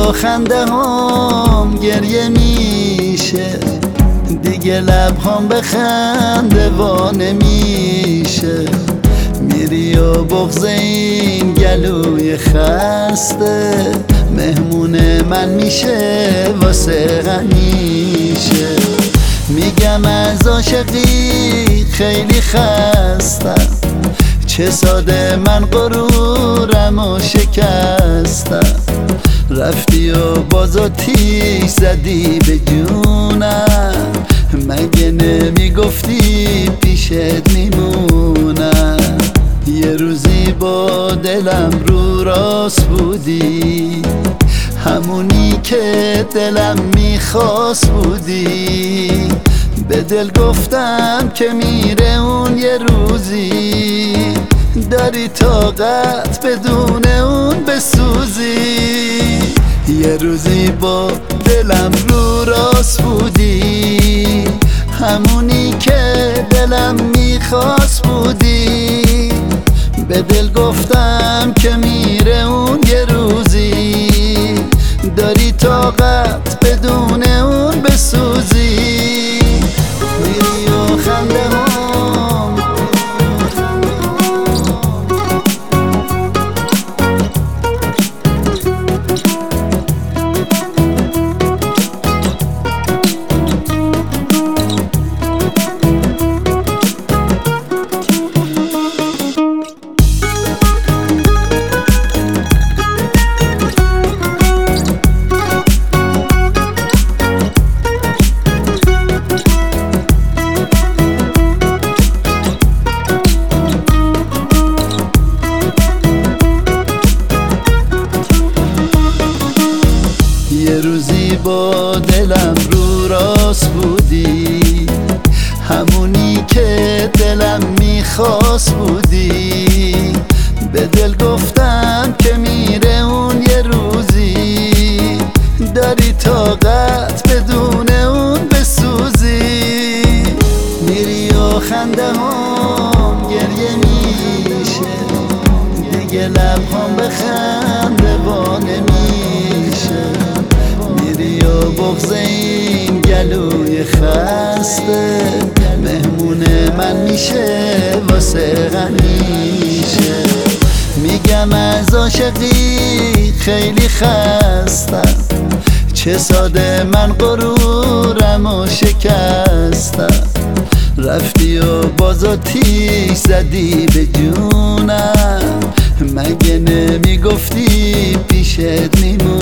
خنده هم گریه میشه، دیگه لبهام به خنده وا نمیشه. میری و بغض این گلوی خسته مهمون من میشه واسه همیشه. میگم از عاشقی خیلی خستم، چه ساده من غرورم و شکستم. رفتی و باز آتیش زدی به جونم، مگه نمیگفتی پیشت میمونم. یه روزی با دلم رو راست بودی، همونی که دلم میخواست بودی. به دل گفتم که میره اون یه روزی، داری طاقت بدون اون بسوزی. یه روزی با دلم رو راست بودی، همونی که دلم میخواست بودی. به دل گفتم که میره اون یه روزی، داری طاقت بدون اون بسوزی. میری و خنده هم یه روزی با دلم رو راست بودی، همونی که دلم میخواست بودی. به دل گفتم که میره اون یه روزی، داری طاقت بدون اون بسوزی. میری و خنده هم گریه میشه، دیگه لبهام به خنده وا نمیشه. و بغض این گلوی خسته مهمون من میشه واسه همیشه. میگم از عاشقی خیلی خستم، چه ساده من غرورم و شکستم. رفتی و باز آتیش زدی به جونم، مگه نمیگفتی پیشت میمونم.